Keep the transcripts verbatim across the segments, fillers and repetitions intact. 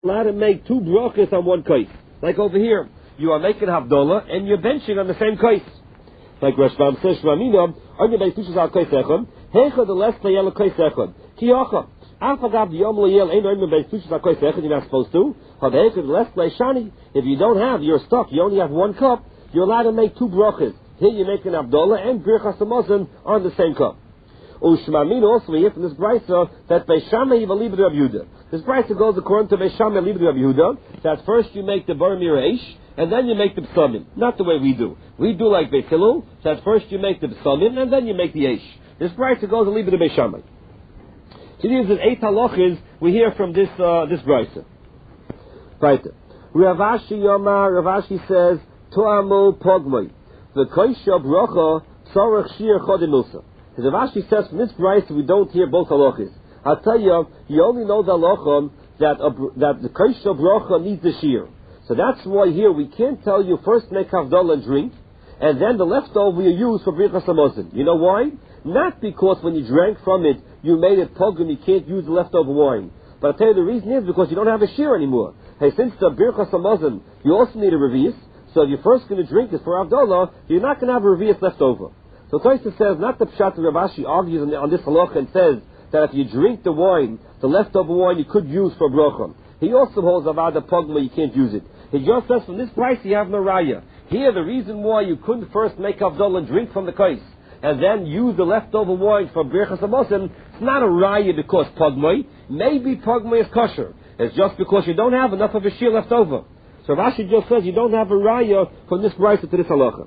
allowed to make two brachas on one kais. Like over here, you are making havdalah and you're benching on the same kais. Like Rashbam says, Shramina, on your base pushes out kais echad, hecha the less layel kais echad. Kiyacha. Afagav the yom layel ain't on your base pushes out kais echad, you're not supposed to. Had hecha the less layshani. If you don't have, you're stuck, you only have one cup, you're allowed to make two brachas. Here you're making havdalah and birchas hamazon on the same cup. Ushmamin also we hear from this brisa that Beishamah Yivalibed Rav Yehuda. This brisa goes according to Beishamah Yivalibed Rav Yehuda that first you make the Bar Mira Eish and then you make the Psamim. Not the way we do. We do like Beis Hillel that first you make the Psamim and then you make the Eish. This brisa goes a little bit of Beishamah. So these are eight halachas we hear from this uh, this brisa. Right. Rav Ashi Yomar, Rav Ashi says To'amu Pogmai the Kaisha Bracha Tzarech Shir Chodimilsa. The Rav Ashi says from this brayse we don't hear both halachas. I'll tell you, you only know the halacha that a, that the kaisha bracha needs the shear. So that's why here we can't tell you first make havdalah and drink, and then the leftover you use for birchas hamazon. You know why? Not because when you drank from it you made it pogum, you can't use the leftover wine. But I'll tell you the reason is because you don't have a shear anymore. Hey, since the birchas hamazon you also need a revius, so if you're first going to drink it for havdalah, you're not going to have a revius left over. So Tosfos says, not the Pshat Rav Ashi argues on, the, on this halacha and says that if you drink the wine, the leftover wine you could use for bracha. He also holds avada pogma, you can't use it. He just says from this price you have no raya. Here the reason why you couldn't first make havdalah and drink from the kais and then use the leftover wine for birchas hamazon, it's not a raya because pogma. Maybe pogma is kosher. It's just because you don't have enough of a shear left over. So Rav Ashi just says you don't have a raya from this price to this halacha.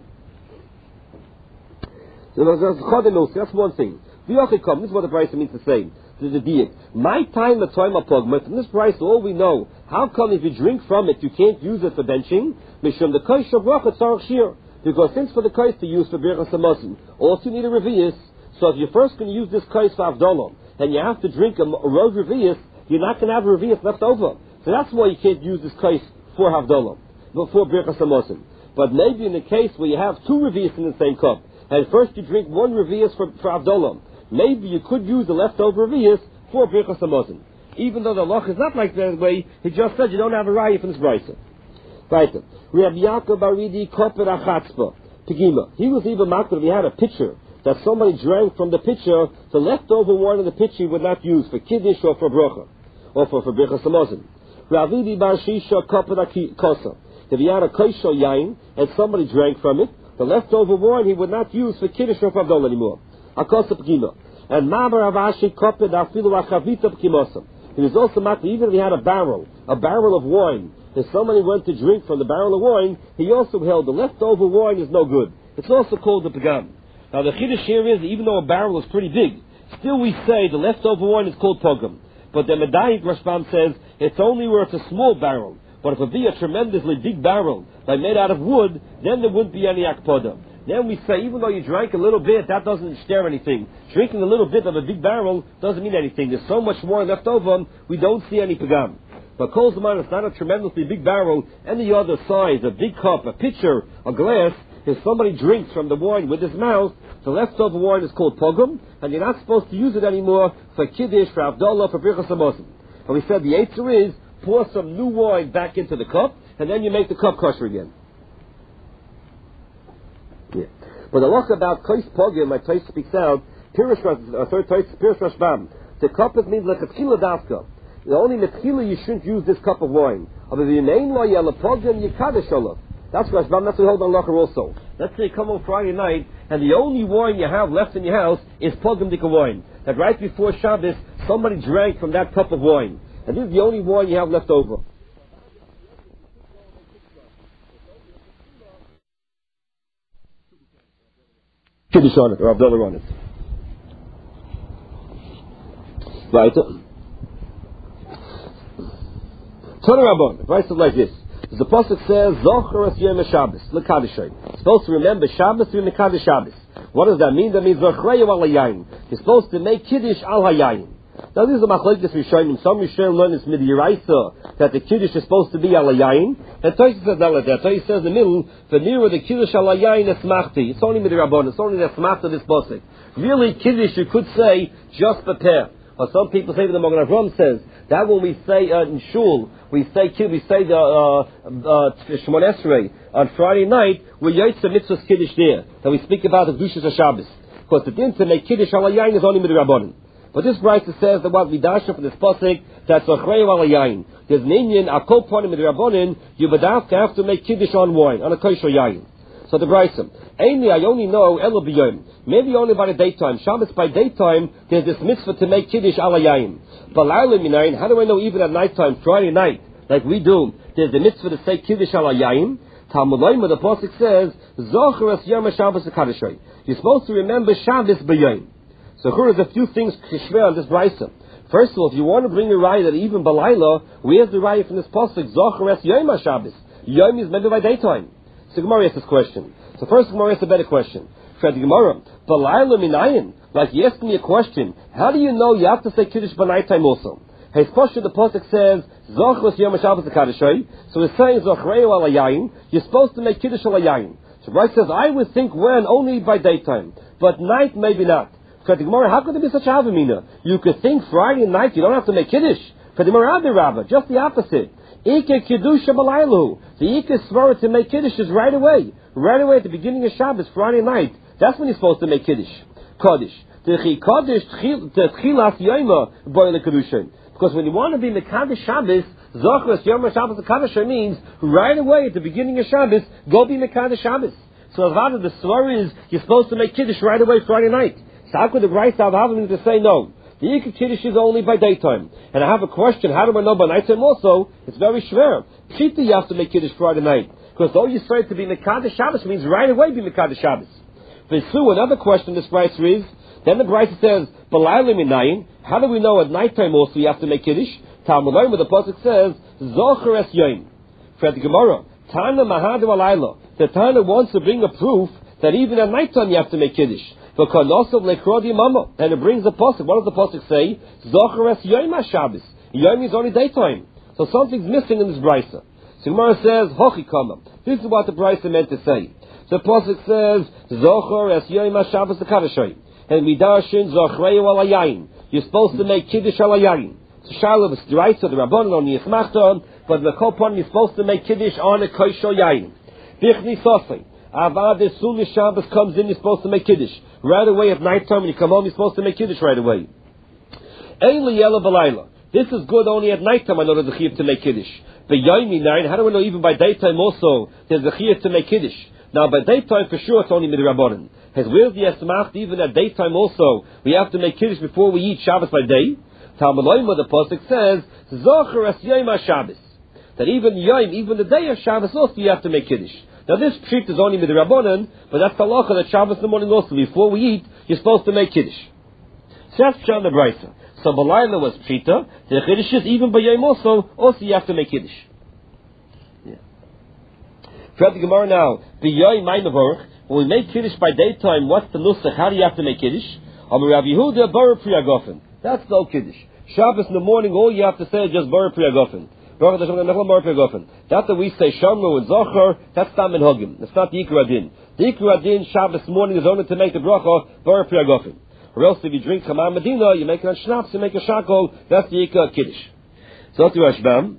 That's one thing. This is what the price means to say. This is the diet. My time at time of pogma. From this price, all we know. How come if you drink from it, you can't use it for benching? Mishum the kais bracha tzarech shir. Because since for the kais to use for birchas hamazon, also you need a revius. So if you're first going to use this kais for havdalah, and you have to drink a, a road revius, you're not going to have a revius left over. So that's why you can't use this kais for havdalah, but for birchas hamazon. But maybe in the case where you have two revius in the same cup, and first you drink one revius for, for havdalah, maybe you could use the leftover revius for birchas hamazon. Even though the halach is not like that way, he just said you don't have a raya from this brayse. Right. Rabbi Yaakov Baridi koper achatzpa pigima. He was even mocked that he had a pitcher that somebody drank from the pitcher. The leftover wine in the pitcher he would not use for kiddush or for bracha or for for birchas hamazon. Ravidi bar shisha koper kosa. If he had a kaisha yain and somebody drank from it, the leftover wine he would not use for kiddush or for havdalah anymore. Akosa p'gima. And Mabar Avashi koped afilu achavita p'kimosa. He was also makli, even if he had a barrel, a barrel of wine. If somebody went to drink from the barrel of wine, he also held the leftover wine is no good. It's also called the pagam. Now the chiddush here is, even though a barrel is pretty big, still we say the leftover wine is called pagam. But the Medayik Rashbam says it's only where it's a small barrel. But if it be a tremendously big barrel, like made out of wood, then there wouldn't be any akpoda. Then we say, even though you drank a little bit, that doesn't stir anything. Drinking a little bit of a big barrel doesn't mean anything. There's so much more left over, we don't see any pagam. But Kol Zaman, it's not a tremendously big barrel, any other size, a big cup, a pitcher, a glass. If somebody drinks from the wine with his mouth, the leftover wine is called pogum, and you're not supposed to use it anymore for kiddush, for havdalah, for birchas hamazon. And we said the answer is, pour some new wine back into the cup, and then you make the cup kosher again. Yeah. But the look about kais pogum, my Tais speaks out, Pirush, uh, third Tais, Pirush Rashbam. The cup is means like a tchila dafka. The only metchila you shouldn't use this cup of wine. That's Rashbam, that's what we hold on Locher also. Let's say you come on Friday night, and the only wine you have left in your house is pogum dika wine. That right before Shabbos, somebody drank from that cup of wine. And this is the only wine you have left over. Kiddush on it, or havdalah on it. Right. Turn around, the price is like this. The pasuk says, Zocher es yom Shabbos, l'kadishay. You're supposed to remember Shabbos through Mekadosh Shabbos. What does that mean? That means Zochreyu al hayayin. You're supposed to make Kiddush al hayayin. Now this is a machlokes Rishonim. Some Rishonim learn this midiraisa that the Kiddush is supposed to be al hayayin. And Tosfos says not like that. Tosfos says in the middle, the nearer the Kiddush al hayayin is smachti. It's only midirabon. It's only the smachta of this pasuk. Really, Kiddush you could say just prepare. Or some people say, the Magen Avraham says, that when we say uh, in Shul, we say we say the uh, uh, Shemon Esrei on Friday night, we yotze mitzvahs Kiddush there. That we speak about the Kedushas of Shabbos. Because the din to make Kiddush al Yayin is only with the Rabbanim. But this Brisa says that what we dash from this pasuk, that's Zachrei al Yayin. There's an Indian, a kol ponim with the Rabbanim, you would have to make Kiddush on wine, on a kosher Yayin. So the Brisa, Ainly I only know Elo b'yom. Maybe only by the daytime. Shabbos by daytime, there's this mitzvah to make Kiddush al Yayin. But Laila minayin, how do I know even at nighttime, Friday night, like we do, there's the mitzvah to say Kiddush al Yayin? Talmud Loima, the pasuk says, Zocher es Yom Shabbos HaKadoshay. You're supposed to remember Shabbos b'yom. So here is a few things kishver on this Brisa. First of all, if you want to bring a raya that even Balayla, where's the raya from this pasuk? Zocher es Yom Shabbos. Yom is maybe by daytime. So Gemara asks this question. So first Gemara asks a better question. For the Gemara, Balayla minayin, like you asked me a question, how do you know you have to say Kiddush by nighttime also? His posture, the pasuk says, Zochros Yom Shabbos HaKadoshay. So it's saying Zochreu al Yayin. You're supposed to make Kiddush al Yayin. So Rashi says, I would think when only by daytime, but night maybe not. For the Gemara, how could there be such a havamina? You could think Friday night you don't have to make Kiddush. For the Gemara, Rabba, just the opposite. Ike Kiddush Balaylu. The Ike Svara to make Kiddush is right away. Right away at the beginning of Shabbos, Friday night. That's when you're supposed to make Kiddush. Kaddish. The Kaddish Tchilas Yoma Boile Kedushin. Because when you want to be Mekadosh Shabbos, Zochros Yom Shabbos HaKadoshay means right away at the beginning of Shabbos, go be Mekadosh Shabbos. So Avada, the story is you're supposed to make Kiddush right away Friday night. So how could the Brisa have having to say no? The Yikah Kiddush is only by daytime. And I have a question, how do I know by nighttime also? It's very schwer. Pshita you have to make Kiddush Friday night. Because all you say to be Mekadosh Shabbos means right away be Mekadosh Shabbos. Vesu, another question this Brisa is, then the Brisa says, Balayla minayin, how do we know at nighttime also you have to make Kiddush? Talmud Loima, the pasuk says, Zocher es Yom. For the Gemara, Tana Mahadu Alayla. The Tana wants to bring a proof that even at nighttime you have to make Kiddush. And it brings the pasuk. What does the pasuk say? Zocher es Yom HaShabbos. Yom is only daytime. So something's missing in this Brisa. So Gemara says, Hochi Kama. This is what the Brisa meant to say. So the pasuk says, Zocher es Yom HaShabbos HaKadoshay. And Midarshin Zochrei al Yayin. You're supposed to make Kiddush al Yayin. So Shalom is right, so the Rabbanon on Yismachton, but the Kopon you're supposed to make Kiddush on a Kosher Yayin. Bichni Sosai. Avad as soon as Shabbos comes in, you're supposed to make Kiddush. Right away at night time when you come home, you're supposed to make Kiddush right away. Ein liyela b'layla. This is good only at night time I know there's a chiyuv to make Kiddush. B'yaymi nine, how do we know even by daytime also there's a chiyuv to make Kiddush? Now by daytime for sure it's only midrabanan. Has where's the esmacht even at daytime also we have to make Kiddush before we eat Shabbos by day? Talmud Loima, the pasuk says, Zocher es Yom HaShabbos. That even Yom, even the day of Shabbos also you have to make Kiddush. Now this treat is only midrabanan, but that's the halacha that Shabbos in the morning also before we eat you're supposed to make Kiddush. So that's Pshat the Brisa. So Balayla was Pshita, the Kiddush is even by Yom also, also you have to make Kiddush. For the Gemara now, B'yoy Ma'inavorch, when we make Kiddush by daytime, what's the nusach? How do you have to make Kiddush? Amar Rav Yehuda, Bar Priyagofen. That's no Kiddush. Shabbos in the morning, all you have to say is just Bar Priyagofen. That's what we say, Shamru and Zocher, that's Tam and Hogim. That's not the Ikra Adin. The Ikra Adin, Shabbos morning is only to make the bracha, Bar Priyagofen. Or else if you drink Chamar Medina, you make it on Schnapps, you make a Shakol, that's the Ikra Kiddush. So that's the Rashbam.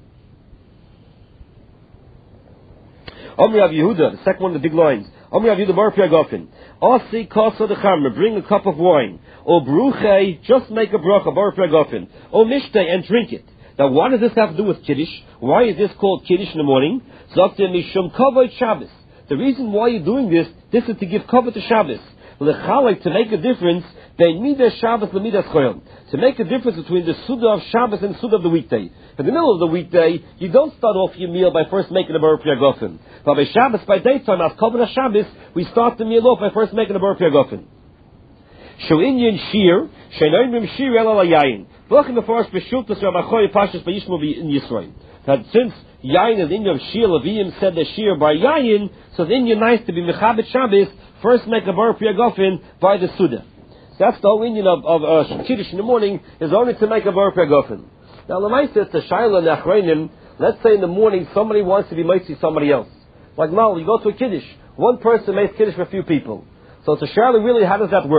Omri Rav Yehuda, the second one of the big lines. Omri Rav Yehuda Bar Priyagofen. Asi Kasa de Chamra, bring a cup of wine. O Bruche, just make a bracha, Bar Priyagofen. O Mishtei, and drink it. Now what does this have to do with Kiddush? Why is this called Kiddush in the morning? Zakte Mishum Kavod Shabbos. The reason why you're doing this, this is to give kavod to Shabbos. Lechalek, to make a difference, bein midas Shabbos lemidas Choyom. To make a difference between the Suda of Shabbos and the Suda of the weekday. In the middle of the weekday, you don't start off your meal by first making a Bar Priyagofen. But by Shabbos, by daytime, as kavod Shabbos, we start the meal off by first making a Bar Priyagofen. Shoinyan Shir, Sheinoimim Shir El Alayayin. Looking the first Beshultas Ramachoy Pashas Bayishmo in Yisrael. That since Yayin is in your Shir, Leviyim said the Shir by Yayin, so it's in your nice to be Mechabit Shabbos, first make a Bar Priyagofen by the Suda. So that's the whole Indian of, of uh, Kiddush in the morning, is only to make a Bar Priyagofen. Now, Lamai says to Shaila and Achreinim, let's say in the morning somebody wants to be Moitzi somebody else. Like Mal, you go to a Kiddush, one person makes Kiddush for a few people. So to Shaila, really, how does that work?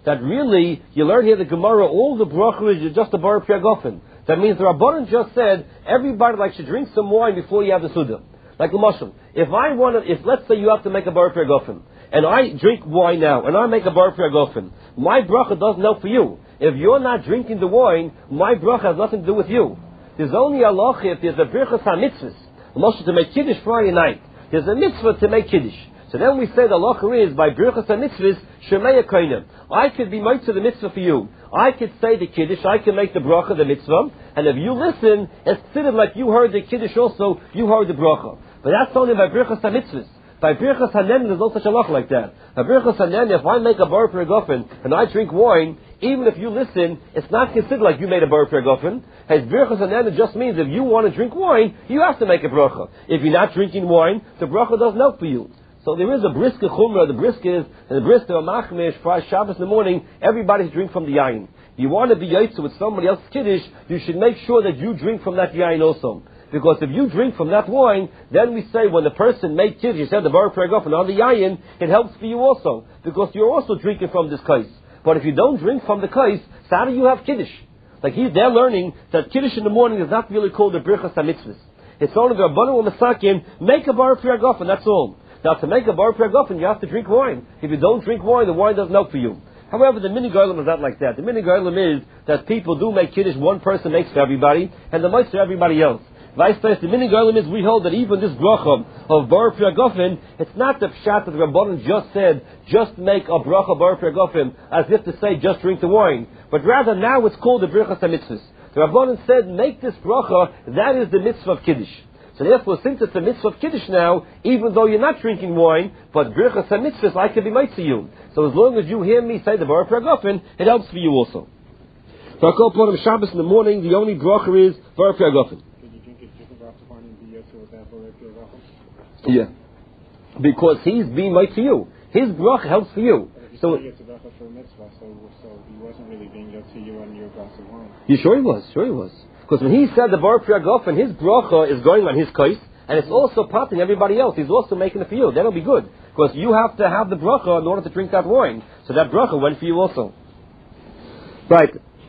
that really, you learn here the Gemara, all the bracha is just a bar priyagofen. That means the Rabbanan just said, everybody like should drink some wine before you have the Suda. Like the Mashal. If I want to, if let's say you have to make a bar priyagofen, and I drink wine now, and I make a bar priyagofen, my bracha doesn't help for you. If you're not drinking the wine, my bracha has nothing to do with you. There's only a halacha if there's a birchas ha-mitzvahs. The Mashal to make Kiddush Friday night. There's a mitzvah to make Kiddush. So then we say the halacha is, by birchas ha-mitzvahs, shemei koinem. I could be mitzvah the mitzvah for you. I could say the Kiddush, I can make the bracha, the mitzvah, and if you listen, it's considered like you heard the Kiddush also, you heard the bracha. But that's only by birchas ha-mitzvahs. By birchas hanen, there's no such a halacha like that. By birchas hanen, if I make a bar priyagofen, and I drink wine, even if you listen, it's not considered like you made a bar priyagofen. As birchas hanen, it just means if you want to drink wine, you have to make a bracha. If you're not drinking wine, the bracha doesn't help for you. So there is a brisker chumrah, the brisk is, and the brisk of a machmish, Friday Shabbos in the morning, everybody's drink from the yain. You want to be yaitzu with somebody else's kiddush, you should make sure that you drink from that yain also. Because if you drink from that wine, then we say when the person made kiddush, you said the bar priyagofen on the yain, it helps for you also. Because you're also drinking from this kais. But if you don't drink from the kais, so how do you have kiddush? Like he, they're learning that kiddush in the morning is not really called the birchas ha-mitzvahs. It's only the Rabbanu or Masakin, make a bar priyagofen, that's all. Now, to make a bar priyagofen, you have to drink wine. If you don't drink wine, the wine doesn't help for you. However, the mini goyim is not like that. The mini goyim is that people do make kiddush, one person makes for everybody, and the mitzvah for everybody else. Vice versa, the mini goyim is we hold that even this bracha of bar priyagofen, it's not the pshat that the Rabbanan just said, just make a bracha bar priyagofen, as if to say just drink the wine. But rather now it's called the birchas ha-mitzvahs. The Rabbanan said, make this bracha, that is the mitzvah of kiddush. So therefore, since it's a mitzvah of Kiddush now, even though you're not drinking wine, but birchas ha-mitzvahs, I can be mitzvah to you. So as long as you hear me say the bar priyagofen, it helps for you also. So I call upon him Shabbos in the morning, the only bracha is bar priyagofen. Can you drink a different glass of wine and be yetzer without bar priyagofen? Yeah. Because he's being mitzvah to you. His bracha helps for you. But if So, you say yetzer for a mitzvah, so, so he wasn't really being yetzer to you on your glass of wine. you sure he was? Sure he was. Because when he said the bar priyagofen, his bracha is going on his kais, and it's also popping everybody else. He's also making it for you. That'll be good. Because you have to have the bracha in order to drink that wine. So that bracha went for you also. Right.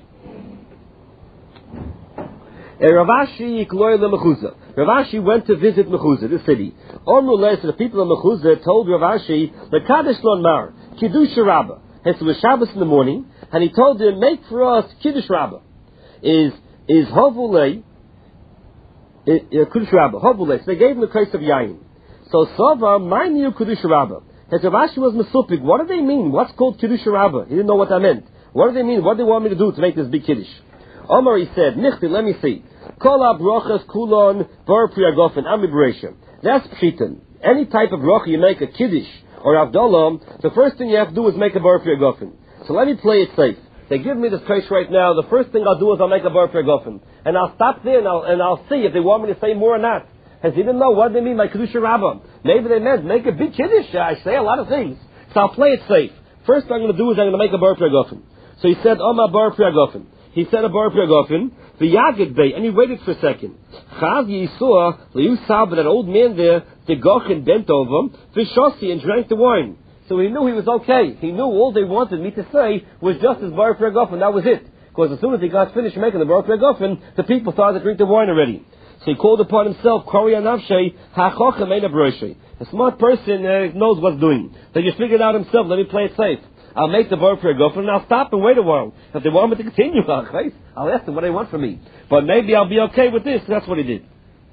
Rav Ashi Rav Ashi went to visit Mechuzah, the city. Omru so the people of Mechuzah told Rav Ashi, the Kadesh Lon Mar, Kiddush Rabbah. And so it was Shabbos in the morning, and he told him, make for us Kiddush Rabbah. Is is Hovulei, Kiddush Rabbah, Hovulei. So they gave him the case of Yain. So Sava, my new Kiddush Rabbah. And Rav Ashi was Mesupik. What do they mean? What's called Kiddush Rabbah? He didn't know what that meant. What do they mean? What do they want me to do to make this big Kiddush? Omar, he said, Nichti, let me see. Kol ha-brachas kulon bar priyagofen amibresha. That's pshitan. Any type of bracha you make a Kiddush or Avdallah, the first thing you have to do is make a bar priyagofen. So let me play it safe. They give me this case right now. The first thing I'll do is I'll make a bar priyagofen, and I'll stop there and I'll and I'll see if they want me to say more or not. As he didn't know what they mean by Kiddush Rabbah. Maybe they meant make a big Kiddush. I say a lot of things, so I'll play it safe. First thing I'm going to do is I'm going to make a bar priyagofen. So he said, "Oma bar priyagofen." He said a bar priyagofen. The Yagid Bay, and he waited for a second. Chaz Yisua liusab, that old man there, the Gochin bent over him, Vishosi, and drank the wine. So he knew he was okay. He knew all they wanted me to say was just as bar priyagofen. That was it. Because as soon as he got finished making the bar priyagofen, the people started to drink the wine already. So he called upon himself, Kori Anavshe, HaChochem Ein Abroshe. A smart person uh, knows what's doing. So he just figured out himself, let me play it safe. I'll make the bar priyagofen and I'll stop and wait a while. If they want me to continue, I'll ask them what they want from me. But maybe I'll be okay with this. That's what he did.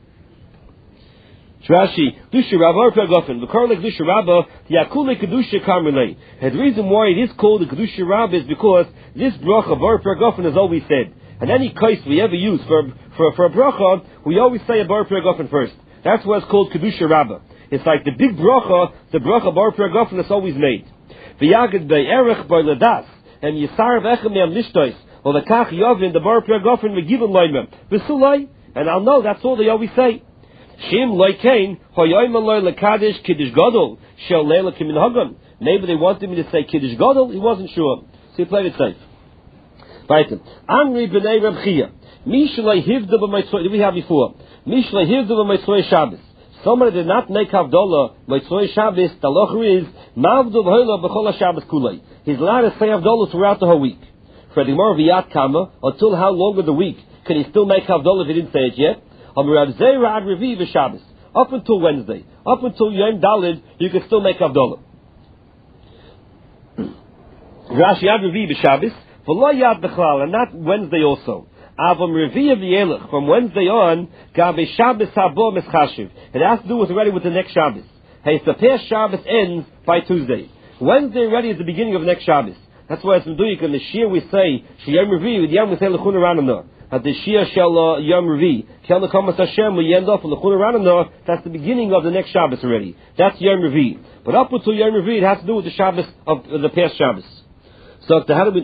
Rashi, Kedusha Rabbah priyagofen. The Korle Kedusha Rabbah, the Akule Kedusha Karmelei. And the reason why it is called the Kedusha Rabbah is because this bracha bar priyagofen is always said. And any case we ever use for for for a bracha, we always say a bar priyagofen first. That's why it's called Kedusha Rabbah. It's like the big bracha, the bracha bar priyagofen that's always made. V'yagid bei erech by ledas, and yisar v'echem me'am nishtois, or the kach yovin, the bar priyagofen v'givin loymem, v'sulai, and I'll know, that's all they always say. Shim loykein, hoyoym aloy lekadesh kiddush gadol, shel leila kimin hagan. Maybe they wanted me to say kiddush gadol, he wasn't sure. So he played it safe. Right. Amri b'nei Reb Chia, mishlei hivda b'maitzoi, did we have before? Mishlei hivda b'maitzoi Shabbos. Somebody did not make Havdalah by Tzoi Shabbos, the locher is Mavdu B'Hoila B'Chol HaShabbos Kulei. he's allowed to say Havdalah throughout the whole week. For the Gemara V'yat Kama, until how long of the week can he still make Havdalah if he didn't say it yet? Up until Wednesday. Up until Yom Dalid, you can still make Havdalah. Rashi Ad Revi B'Shabbos, V'lo Yad B'chlal, and not Wednesday also. Avam Revi V'Yelech, from Wednesday on, Gabe Shabbos Habo Mischashiv. It has to do with already with the next Shabbos. Hey, the past Shabbos ends by Tuesday. Wednesday already is the beginning of the next Shabbos. That's why it's Meduik, in the Shir we say, Shiyam Revi, with Yom we say L'chun Aranamah. At the Shir Shel Yom Revi, Kel Nekamas Hashem, we end off on L'chun Aranamah, that's the beginning of the next Shabbos already. That's Yom Revi. But up until Yom Revi, it has to do with the Shabbos of the past Shabbos. So, to how do we...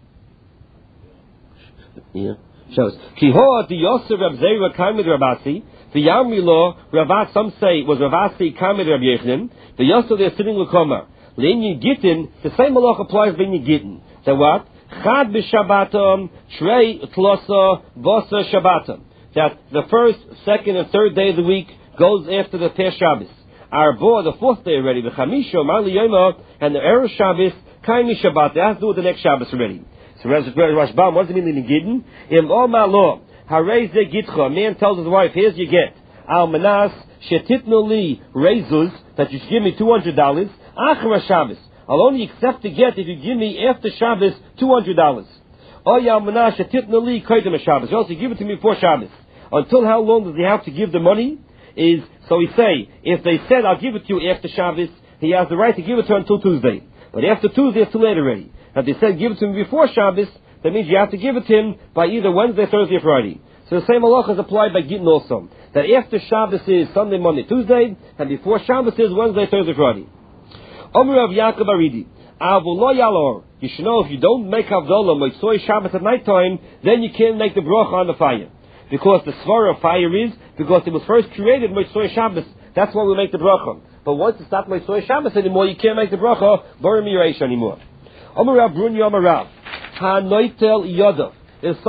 Yeah. Shabbos. Kiho, the Yosef Rab Zera Kamid Rabasi, the Yamilo, Ravat, some say, was Ravasi Kamid Rab Yechanan, the Yosef they're sitting L'koma. L'inyi Gittin, the same malach applies to L'inyi Gittin. So what? Chad b'Shabbatom, Trei Tlosa, Vosa Shabbatom. That the first, second, and third day of the week goes after the Peh Shabbos. Arbo, the fourth day already, the Chamisho, Mali Yoma, and the Erev Shabbos, Kaimi Shabbat. That has to do with the next Shabbos already. So Rashbam, what does it mean in Gittin? Im O Malo, Harei Ze Gitcha. A man tells his wife, here's your get. Al Manas, Shetitnu Li Rezus, that you should give me two hundred dollars. Achra Shabbos. I'll only accept the get if you give me after Shabbos two hundred dollars. Oh Yal Manas, Shetitnu Li Koydem Shabbos. You also give it to me before Shabbos. Until how long does he have to give the money? Is, so we say, if they said, I'll give it to you after Shabbos, he has the right to give it to her until Tuesday. But after Tuesday, it's too late already. If they said, give it to me before Shabbos, that means you have to give it to him by either Wednesday, Thursday, or Friday. So the same halacha is applied by Gittin also. That after Shabbos is Sunday, Monday, Tuesday, and before Shabbos is Wednesday, Thursday, Friday. Omer of Yaakov Aridi. Avulo Yalor. You should know if you don't make Havdalah, Motzoi Shabbos at night time, then you can't make the bracha on the fire. Because the svara of fire is, because it was first created Motzoi Shabbos. That's why we make the bracha. But once it's not Motzoi Shabbos anymore, you can't make the bracha, Barim Yeresh anymore. Omer Rav Bruni Omer Rav. Ha Noitel Yodav.